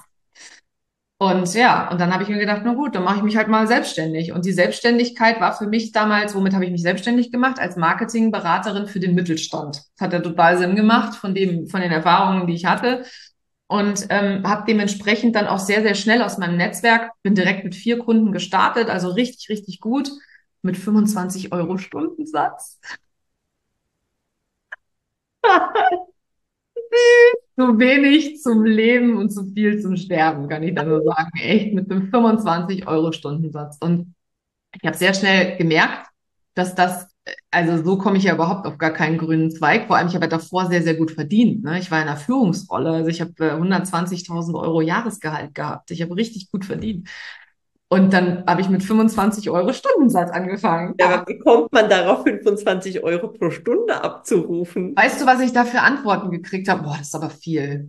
Und ja, und dann habe ich mir gedacht, na gut, dann mache ich mich halt mal selbstständig. Und die Selbstständigkeit war für mich damals, womit habe ich mich selbstständig gemacht? Als Marketingberaterin für den Mittelstand. Das hat ja total Sinn gemacht von dem, von den Erfahrungen, die ich hatte. Und ähm, habe dementsprechend dann auch sehr, sehr schnell aus meinem Netzwerk, bin direkt mit vier Kunden gestartet, also richtig, richtig gut, mit fünfundzwanzig Euro Stundensatz. Zu wenig zum Leben und zu viel zum Sterben, kann ich da nur sagen. Echt, mit einem fünfundzwanzig Euro Stundensatz. Und ich habe sehr schnell gemerkt, dass das, also so komme ich ja überhaupt auf gar keinen grünen Zweig. Vor allem, ich habe ja davor sehr, sehr gut verdient. Ne? Ich war in einer Führungsrolle. Also ich habe äh, hundertzwanzigtausend Euro Jahresgehalt gehabt. Ich habe richtig gut verdient. Und dann habe ich mit fünfundzwanzig Euro Stundensatz angefangen. Ja, aber wie kommt man darauf, fünfundzwanzig Euro pro Stunde abzurufen? Weißt du, was ich da für Antworten gekriegt habe? Boah, das ist aber viel.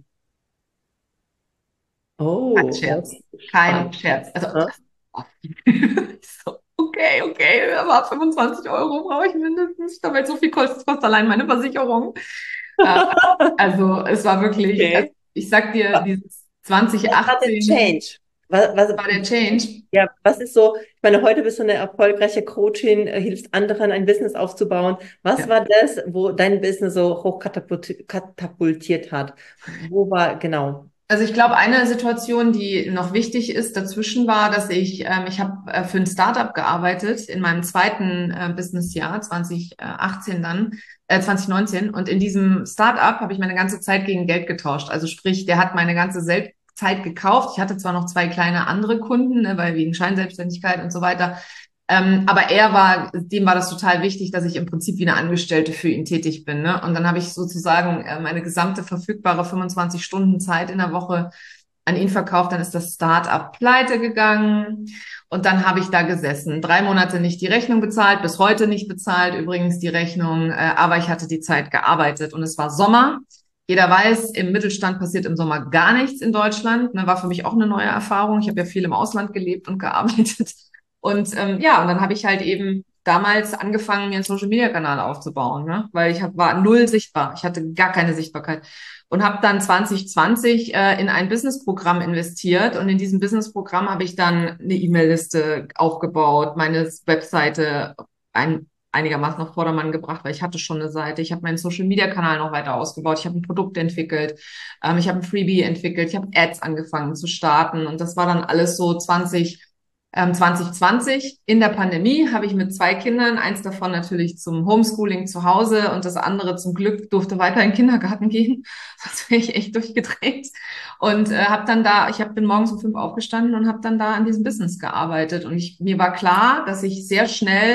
Kein Oh, das Scherz. ist Kein spannend. Scherz. Also, Ja? das war viel. Ich so, okay, okay, aber fünfundzwanzig Euro brauche ich mindestens. Dabei so viel kostet fast allein meine Versicherung. Äh, also, es war wirklich, also Okay. ich sag dir, Was dieses war der zwanzig achtzehn Change? Was, was, war der Change. ja, was ist so, ich meine, heute bist du eine erfolgreiche Coachin, äh, hilfst anderen, ein Business aufzubauen. Was Ja. war das, wo dein Business so hochkatapultiert katapultiert hat? Wo war, genau. Also ich glaube, eine Situation, die noch wichtig ist, dazwischen war, dass ich, ähm, ich habe äh, für ein Startup gearbeitet in meinem zweiten äh, Businessjahr, zwanzig achtzehn dann, äh, zwanzig neunzehn. Und in diesem Startup habe ich meine ganze Zeit gegen Geld getauscht. Also sprich, der hat meine ganze Sel Zeit gekauft. Ich hatte zwar noch zwei kleine andere Kunden, ne, weil wegen Scheinselbstständigkeit und so weiter. Ähm, aber er war, dem war das total wichtig, dass ich im Prinzip wie eine Angestellte für ihn tätig bin. Ne? Und dann habe ich sozusagen äh, meine gesamte verfügbare fünfundzwanzig Stunden Zeit in der Woche an ihn verkauft. Dann ist das Start-up pleite gegangen. Und dann habe ich da gesessen. Drei Monate nicht die Rechnung bezahlt, bis heute nicht bezahlt übrigens die Rechnung. Äh, aber ich hatte die Zeit gearbeitet und es war Sommer. Jeder weiß, im Mittelstand passiert im Sommer gar nichts in Deutschland. Ne, war für mich auch eine neue Erfahrung. Ich habe ja viel im Ausland gelebt und gearbeitet. Und ähm, ja, und dann habe ich halt eben damals angefangen, mir einen Social-Media-Kanal aufzubauen, ne? Weil ich hab, war null sichtbar. Ich hatte gar keine Sichtbarkeit. Und habe dann zwanzig zwanzig äh, in ein Businessprogramm investiert. Und in diesem Businessprogramm habe ich dann eine E-Mail-Liste aufgebaut, meine Webseite ein, einigermaßen auf Vordermann gebracht, weil ich hatte schon eine Seite. Ich habe meinen Social-Media-Kanal noch weiter ausgebaut. Ich habe ein Produkt entwickelt. Ähm, ich habe ein Freebie entwickelt. Ich habe Ads angefangen zu starten. Und das war dann alles so zwanzig Ähm, zwanzig zwanzig in der Pandemie habe ich mit zwei Kindern, eins davon natürlich zum Homeschooling zu Hause und das andere zum Glück durfte weiter in den Kindergarten gehen. Sonst wäre ich echt durchgedreht. Und äh, habe dann da, ich hab, bin morgens um fünf aufgestanden und habe dann da an diesem Business gearbeitet. Und ich, mir war klar, dass ich sehr schnell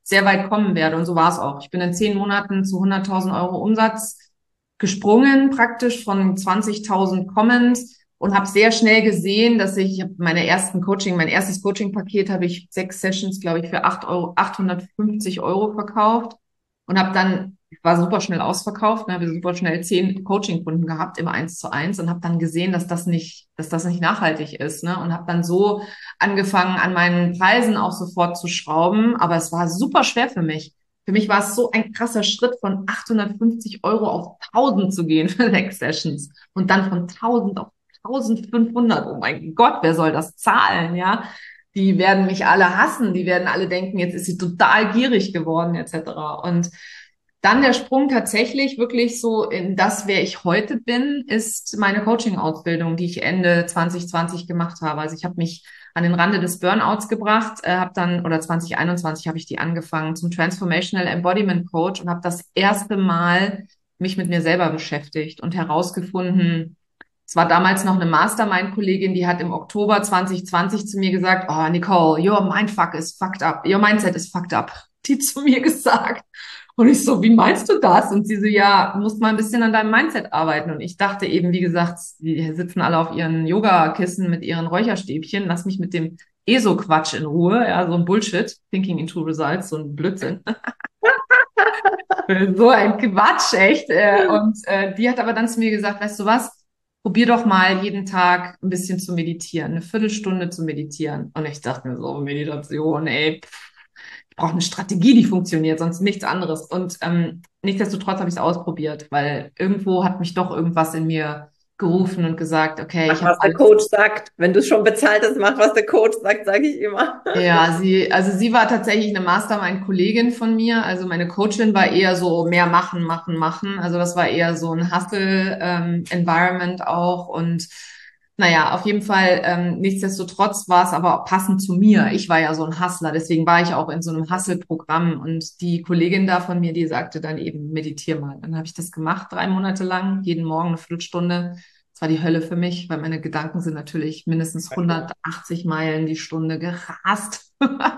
sehr weit kommen werde. Und so war es auch. Ich bin in zehn Monaten zu hunderttausend Euro Umsatz gesprungen, praktisch von zwanzigtausend kommend, und habe sehr schnell gesehen, dass ich, ich habe meine ersten Coaching, mein erstes Coaching-Paket habe ich sechs Sessions, glaube ich, für acht Euro, achthundertfünfzig Euro verkauft und habe dann, ich war super schnell ausverkauft, ne, habe super schnell zehn Coaching-Kunden gehabt, immer eins zu eins, und habe dann gesehen, dass das nicht, dass das nicht nachhaltig ist, ne, und habe dann so angefangen, an meinen Preisen auch sofort zu schrauben, aber es war super schwer für mich. Für mich war es so ein krasser Schritt, von achthundertfünfzig Euro auf tausend zu gehen für sechs Sessions und dann von tausend auf tausendfünfhundert. Oh mein Gott, wer soll das zahlen, ja? Die werden mich alle hassen, die werden alle denken, jetzt ist sie total gierig geworden, et cetera. Und dann der Sprung tatsächlich wirklich so in das, wer ich heute bin, ist meine Coaching-Ausbildung, die ich Ende zwanzig zwanzig gemacht habe. Also ich habe mich an den Rande des Burnouts gebracht, äh, habe dann, oder zwanzig einundzwanzig habe ich die angefangen zum Transformational Embodiment Coach und habe das erste Mal mich mit mir selber beschäftigt und herausgefunden, es war damals noch eine Mastermind-Kollegin, die hat im Oktober zwanzig zwanzig zu mir gesagt, oh, Nicole, your mindfuck is fucked up. Your mindset is fucked up. Die zu mir gesagt. Und ich so, wie meinst du das? Und sie so, ja, du musst mal ein bisschen an deinem Mindset arbeiten. Und ich dachte eben, wie gesagt, die sitzen alle auf ihren Yogakissen mit ihren Räucherstäbchen. Lass mich mit dem E S O-Quatsch in Ruhe. Ja, so ein Bullshit. Thinking into Results, so ein Blödsinn. So ein Quatsch, echt. Und äh, die hat aber dann zu mir gesagt, weißt du was? Probier doch mal jeden Tag ein bisschen zu meditieren, eine Viertelstunde zu meditieren. Und ich dachte mir so, Meditation, ey, pff, ich brauche eine Strategie, die funktioniert, sonst nichts anderes. Und ähm, nichtsdestotrotz habe ich es ausprobiert, weil irgendwo hat mich doch irgendwas in mir gerufen und gesagt, okay, mach, ich habe was der Coach sagt. Wenn du es schon bezahlt hast, mach, was der Coach sagt, sage ich immer. Ja, sie, also sie war tatsächlich eine Mastermind-Kollegin von mir. Also meine Coachin war eher so mehr machen, machen, machen. Also das war eher so ein Hustle-Environment ähm, auch. Und naja, auf jeden Fall, ähm, nichtsdestotrotz war es aber passend zu mir. Ich war ja so ein Hustler, deswegen war ich auch in so einem Hustle-Programm. Und die Kollegin da von mir, die sagte dann eben, meditier mal. Dann habe ich das gemacht, drei Monate lang, jeden Morgen eine Viertelstunde. Das war die Hölle für mich, weil meine Gedanken sind natürlich mindestens hundertachtzig Meilen die Stunde gerast.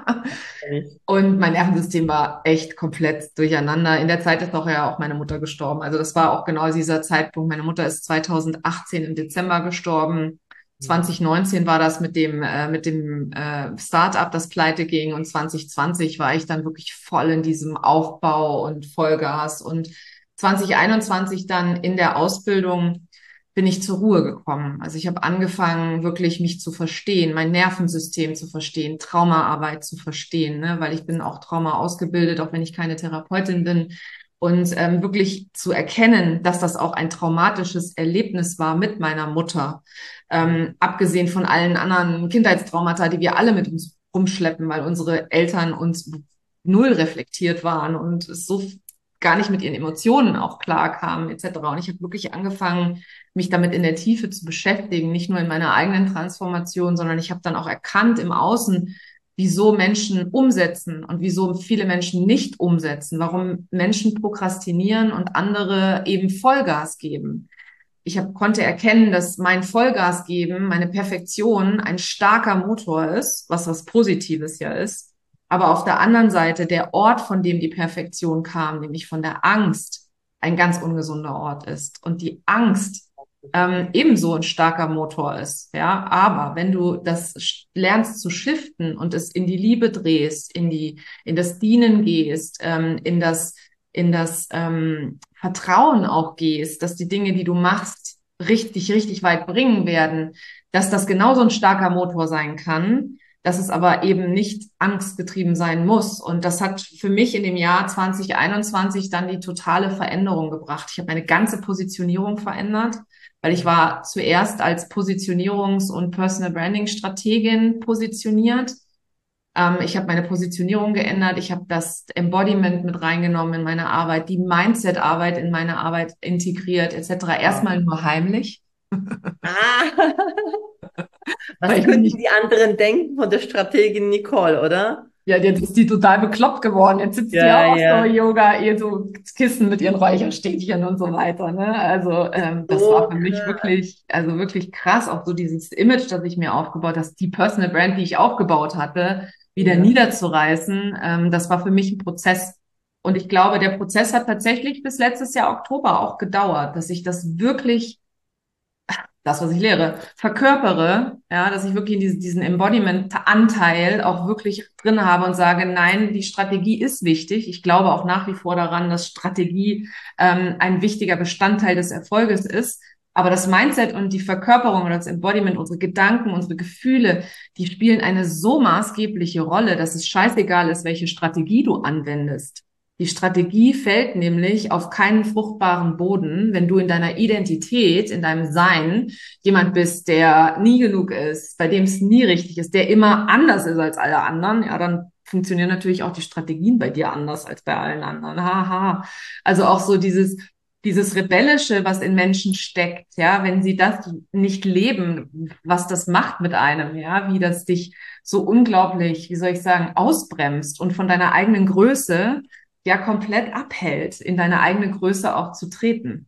Und mein Nervensystem war echt komplett durcheinander. In der Zeit ist auch ja auch meine Mutter gestorben. Also das war auch genau dieser Zeitpunkt. Meine Mutter ist zweitausendachtzehn im Dezember gestorben. zwanzig neunzehn war das mit dem äh, mit dem äh, Start-up, das pleite ging. Und zwanzig zwanzig war ich dann wirklich voll in diesem Aufbau und Vollgas. Und zwanzig einundzwanzig dann in der Ausbildung bin ich zur Ruhe gekommen. Also ich habe angefangen, wirklich mich zu verstehen, mein Nervensystem zu verstehen, Traumaarbeit zu verstehen, ne? Weil ich bin auch Trauma ausgebildet, auch wenn ich keine Therapeutin bin. Und ähm, wirklich zu erkennen, dass das auch ein traumatisches Erlebnis war mit meiner Mutter. Ähm, abgesehen von allen anderen Kindheitstraumata, die wir alle mit uns rumschleppen, weil unsere Eltern uns null reflektiert waren und es so gar nicht mit ihren Emotionen auch klar kamen, et cetera. Und ich habe wirklich angefangen, mich damit in der Tiefe zu beschäftigen, nicht nur in meiner eigenen Transformation, sondern ich habe dann auch erkannt im Außen, wieso Menschen umsetzen und wieso viele Menschen nicht umsetzen, warum Menschen prokrastinieren und andere eben Vollgas geben. Ich hab, konnte erkennen, dass mein Vollgas geben, meine Perfektion ein starker Motor ist, was was Positives ja ist. Aber auf der anderen Seite der Ort, von dem die Perfektion kam, nämlich von der Angst, ein ganz ungesunder Ort ist. Und die Angst ähm, ebenso ein starker Motor ist. Ja, aber wenn du das lernst zu shiften und es in die Liebe drehst, in die, in das Dienen gehst, ähm, in das, in das ähm, Vertrauen auch gehst, dass die Dinge, die du machst, richtig, richtig weit bringen werden, dass das genauso ein starker Motor sein kann, dass es aber eben nicht angstgetrieben sein muss. Und das hat für mich in dem Jahr zwanzig einundzwanzig dann die totale Veränderung gebracht. Ich habe meine ganze Positionierung verändert, weil ich war zuerst als Positionierungs- und Personal Branding Strategin positioniert. Ähm, ich habe meine Positionierung geändert. Ich habe das Embodiment mit reingenommen in meine Arbeit, die Mindset-Arbeit in meine Arbeit integriert, et cetera. Erstmal nur heimlich. Ah. Was könnten die anderen denken von der Strategin Nicole, oder? Ja, jetzt ist die total bekloppt geworden. Jetzt sitzt ja, die auch ja. so Yoga, ihr so Kissen mit ihren Räucherstäbchen und so weiter. Ne? Also ähm, das so war für mich krass. wirklich, also wirklich krass, auch so dieses Image, das ich mir aufgebaut habe, die Personal Brand, die ich aufgebaut hatte, wieder Ja. niederzureißen, ähm, das war für mich ein Prozess. Und ich glaube, der Prozess hat tatsächlich bis letztes Jahr Oktober auch gedauert, dass ich das wirklich, das, was ich lehre, verkörpere, ja, dass ich wirklich diesen, diesen Embodiment-Anteil auch wirklich drin habe und sage, nein, die Strategie ist wichtig. Ich glaube auch nach wie vor daran, dass Strategie ähm, ein wichtiger Bestandteil des Erfolges ist. Aber das Mindset und die Verkörperung oder das Embodiment, unsere Gedanken, unsere Gefühle, die spielen eine so maßgebliche Rolle, dass es scheißegal ist, welche Strategie du anwendest. Die Strategie fällt nämlich auf keinen fruchtbaren Boden, wenn du in deiner Identität, in deinem Sein jemand bist, der nie genug ist, bei dem es nie richtig ist, der immer anders ist als alle anderen. Ja, dann funktionieren natürlich auch die Strategien bei dir anders als bei allen anderen. Haha. Also auch so dieses dieses Rebellische, was in Menschen steckt, ja, wenn sie das nicht leben, was das macht mit einem, ja, wie das dich so unglaublich, wie soll ich sagen, ausbremst und von deiner eigenen Größe ja komplett abhält, in deine eigene Größe auch zu treten.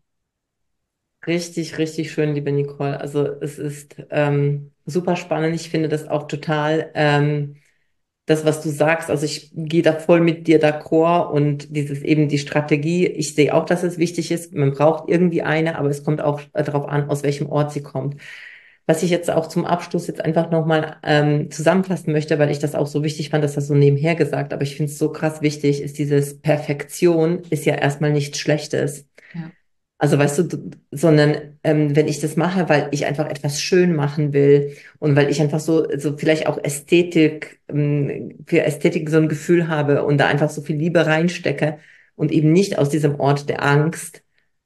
Richtig, richtig schön, liebe Nicole. Also es ist ähm, super spannend. Ich finde das auch total, ähm, das, was du sagst. Also ich gehe da voll mit dir d'accord und dieses eben die Strategie. Ich sehe auch, dass es wichtig ist. Man braucht irgendwie eine, aber es kommt auch äh, darauf an, aus welchem Ort sie kommt. Was ich jetzt auch zum Abschluss jetzt einfach nochmal ähm, zusammenfassen möchte, weil ich das auch so wichtig fand, dass das so nebenher gesagt, aber ich finde es so krass wichtig, ist dieses Perfektion ist ja erstmal nichts Schlechtes. Ja. Also weißt du, du sondern ähm, wenn ich das mache, weil ich einfach etwas schön machen will und weil ich einfach so, so vielleicht auch Ästhetik, ähm, für Ästhetik so ein Gefühl habe und da einfach so viel Liebe reinstecke und eben nicht aus diesem Ort der Angst,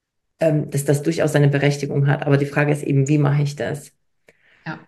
ähm, dass das durchaus seine Berechtigung hat. Aber die Frage ist eben, wie mache ich das? Ja.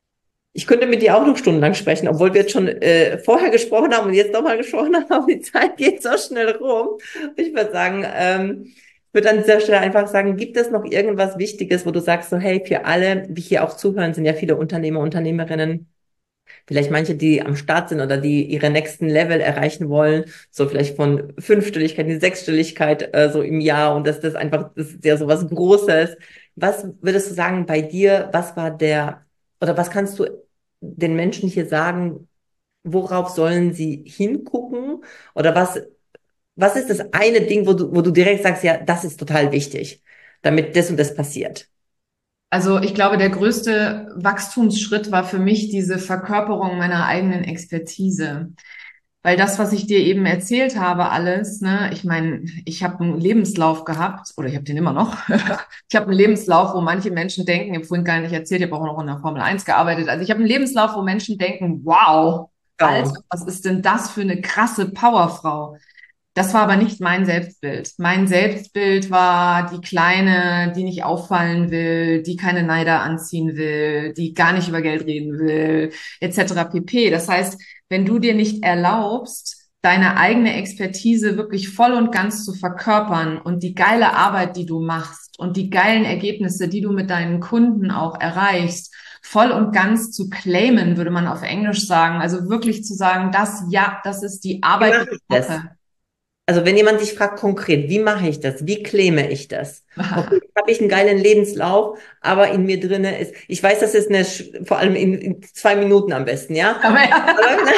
Ich könnte mit dir auch noch stundenlang sprechen, obwohl wir jetzt schon äh, vorher gesprochen haben und jetzt nochmal gesprochen haben. Die Zeit geht so schnell rum. Ich würde sagen, ähm, ich würde an dieser Stelle einfach sagen, gibt es noch irgendwas Wichtiges, wo du sagst, so hey, für alle, die hier auch zuhören, sind ja viele Unternehmer, Unternehmerinnen, vielleicht manche, die am Start sind oder die ihre nächsten Level erreichen wollen, so vielleicht von Fünfstelligkeit in Sechsstelligkeit äh, so im Jahr und dass das einfach, das ist ja so was Großes. Was würdest du sagen bei dir, was war der, oder was kannst du den Menschen hier sagen, worauf sollen sie hingucken? Oder was, was ist das eine Ding, wo du, wo du direkt sagst, ja, das ist total wichtig, damit das und das passiert? Also ich glaube, der größte Wachstumsschritt war für mich diese Verkörperung meiner eigenen Expertise. Weil das, was ich dir eben erzählt habe, alles, ne, ich meine, ich habe einen Lebenslauf gehabt, oder ich habe den immer noch. Ich habe einen Lebenslauf, wo manche Menschen denken, ich habe vorhin gar nicht erzählt, ich habe auch noch in der Formel eins gearbeitet. Also ich habe einen Lebenslauf, wo Menschen denken, wow, Alter, Traum. was ist denn das für eine krasse Powerfrau? Das war aber nicht mein Selbstbild. Mein Selbstbild war die Kleine, die nicht auffallen will, die keine Neider anziehen will, die gar nicht über Geld reden will, et cetera pp. Das heißt, wenn du dir nicht erlaubst, deine eigene Expertise wirklich voll und ganz zu verkörpern und die geile Arbeit, die du machst und die geilen Ergebnisse, die du mit deinen Kunden auch erreichst, voll und ganz zu claimen, würde man auf Englisch sagen. Also wirklich zu sagen, das, ja, das ist die Wie Arbeit, mache die ich ich das? mache. Also wenn jemand dich fragt konkret, wie mache ich das? Wie claime ich das? Okay, jetzt habe ich einen geilen Lebenslauf, aber in mir drinne ist, ich weiß, das ist eine, Sch- vor allem in, in zwei Minuten am besten, ja? Aber ja,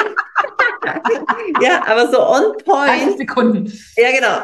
Ja, aber so on dreißig point. Sekunden. Ja, genau.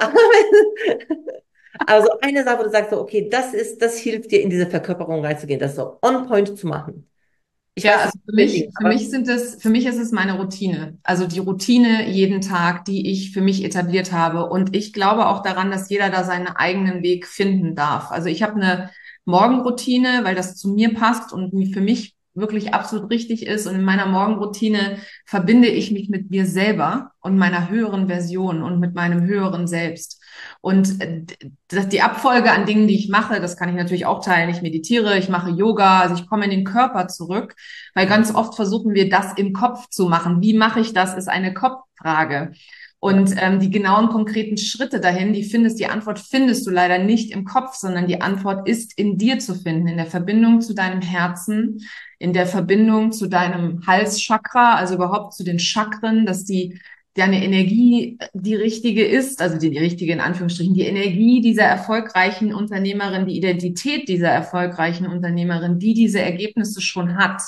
Also eine Sache, wo du sagst so, okay, das ist, das hilft dir in diese Verkörperung reinzugehen, das so on point zu machen. Ich Ja, weiß, das also ist für ein Ding, mich, für aber mich sind es, für mich ist es meine Routine. Also die Routine jeden Tag, die ich für mich etabliert habe. Und ich glaube auch daran, dass jeder da seinen eigenen Weg finden darf. Also ich habe eine Morgenroutine, weil das zu mir passt und für mich wirklich absolut richtig ist. Und in meiner Morgenroutine verbinde ich mich mit mir selber und meiner höheren Version und mit meinem höheren Selbst. Und äh, das, die Abfolge an Dingen, die ich mache, das kann ich natürlich auch teilen. Ich meditiere, ich mache Yoga, also ich komme in den Körper zurück. Weil ganz oft versuchen wir das im Kopf zu machen. Wie mache ich das, ist eine Kopffrage. ja, Und ähm, die genauen konkreten Schritte dahin, die findest, die Antwort findest du leider nicht im Kopf, sondern die Antwort ist in dir zu finden, in der Verbindung zu deinem Herzen, in der Verbindung zu deinem Halschakra, also überhaupt zu den Chakren, dass die deine Energie die richtige ist, also die, die richtige in Anführungsstrichen, die Energie dieser erfolgreichen Unternehmerin, die Identität dieser erfolgreichen Unternehmerin, die diese Ergebnisse schon hat.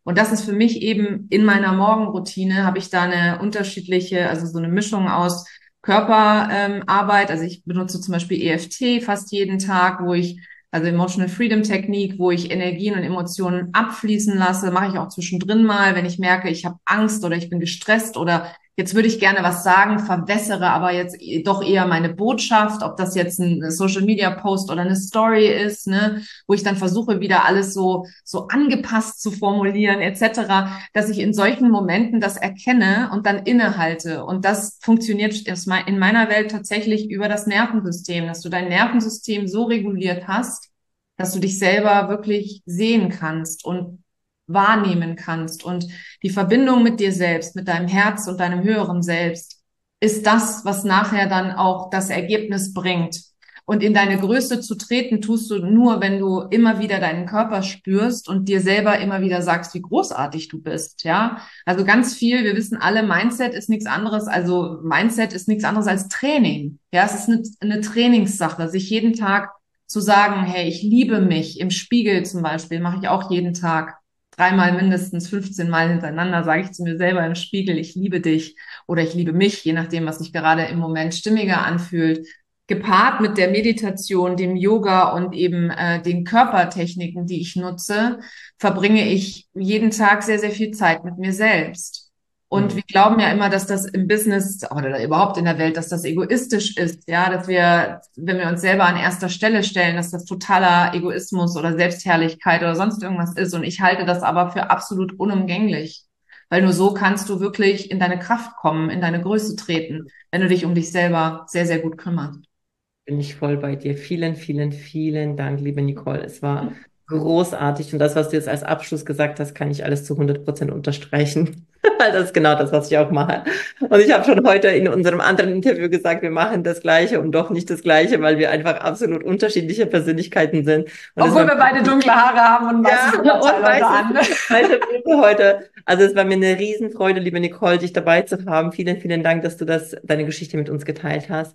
Und das ist für mich eben in meiner Morgenroutine, habe ich da eine unterschiedliche, also so eine Mischung aus Körperarbeit. Ähm, also ich benutze zum Beispiel E F T fast jeden Tag, wo ich, also Emotional Freedom Technik, wo ich Energien und Emotionen abfließen lasse. Mache ich auch zwischendrin mal, wenn ich merke, ich habe Angst oder ich bin gestresst oder jetzt würde ich gerne was sagen, verwässere aber jetzt doch eher meine Botschaft, ob das jetzt ein Social-Media-Post oder eine Story ist, ne, wo ich dann versuche, wieder alles so so angepasst zu formulieren et cetera, dass ich in solchen Momenten das erkenne und dann innehalte. Und das funktioniert in meiner Welt tatsächlich über das Nervensystem, dass du dein Nervensystem so reguliert hast, dass du dich selber wirklich sehen kannst und wahrnehmen kannst. Und die Verbindung mit dir selbst, mit deinem Herz und deinem höheren Selbst ist das, was nachher dann auch das Ergebnis bringt. Und in deine Größe zu treten, tust du nur, wenn du immer wieder deinen Körper spürst und dir selber immer wieder sagst, wie großartig du bist, ja. Also ganz viel, wir wissen alle, Mindset ist nichts anderes, also Mindset ist nichts anderes als Training. Ja, es ist eine, eine Trainingssache, sich jeden Tag zu sagen, hey, ich liebe mich, im Spiegel zum Beispiel, mache ich auch jeden Tag. Dreimal mindestens, fünfzehn Mal hintereinander sage ich zu mir selber im Spiegel, ich liebe dich oder ich liebe mich, je nachdem, was sich gerade im Moment stimmiger anfühlt. Gepaart mit der Meditation, dem Yoga und eben äh, den Körpertechniken, die ich nutze, verbringe ich jeden Tag sehr, sehr viel Zeit mit mir selbst. Und wir glauben ja immer, dass das im Business oder überhaupt in der Welt, dass das egoistisch ist, ja, dass wir, wenn wir uns selber an erster Stelle stellen, dass das totaler Egoismus oder Selbstherrlichkeit oder sonst irgendwas ist. Und ich halte das aber für absolut unumgänglich, weil nur so kannst du wirklich in deine Kraft kommen, in deine Größe treten, wenn du dich um dich selber sehr, sehr gut kümmerst. Bin ich voll bei dir. Vielen, vielen, vielen Dank, liebe Nicole. Es war großartig. Und das, was du jetzt als Abschluss gesagt hast, kann ich alles zu hundert Prozent unterstreichen. Das ist genau das, was ich auch mache. Und ich habe schon heute in unserem anderen Interview gesagt, wir machen das Gleiche und doch nicht das Gleiche, weil wir einfach absolut unterschiedliche Persönlichkeiten sind. Und obwohl wir beide dunkle Haare haben und weiße ja, und weiße Brille heute. Also es war mir eine Riesenfreude, liebe Nicole, dich dabei zu haben. Vielen, vielen Dank, dass du das, deine Geschichte mit uns geteilt hast.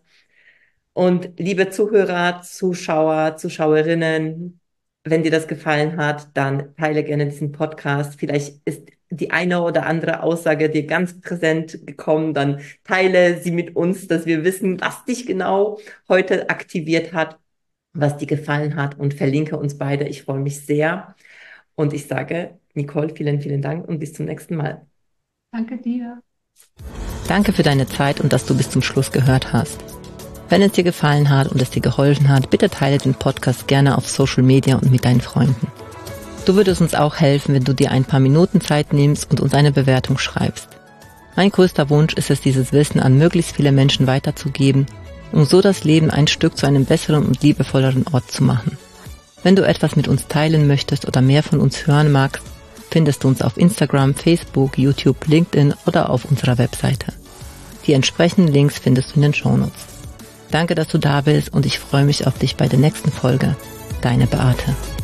Und liebe Zuhörer, Zuschauer, Zuschauerinnen, wenn dir das gefallen hat, dann teile gerne diesen Podcast. Vielleicht ist die eine oder andere Aussage dir ganz präsent gekommen, dann teile sie mit uns, dass wir wissen, was dich genau heute aktiviert hat, was dir gefallen hat und verlinke uns beide. Ich freue mich sehr. Und ich sage, Nicole, vielen, vielen Dank und bis zum nächsten Mal. Danke dir. Danke für deine Zeit und dass du bis zum Schluss gehört hast. Wenn es dir gefallen hat und es dir geholfen hat, bitte teile den Podcast gerne auf Social Media und mit deinen Freunden. Du würdest uns auch helfen, wenn du dir ein paar Minuten Zeit nimmst und uns eine Bewertung schreibst. Mein größter Wunsch ist es, dieses Wissen an möglichst viele Menschen weiterzugeben, um so das Leben ein Stück zu einem besseren und liebevolleren Ort zu machen. Wenn du etwas mit uns teilen möchtest oder mehr von uns hören magst, findest du uns auf Instagram, Facebook, YouTube, LinkedIn oder auf unserer Webseite. Die entsprechenden Links findest du in den Shownotes. Danke, dass du da bist und ich freue mich auf dich bei der nächsten Folge. Deine Beate.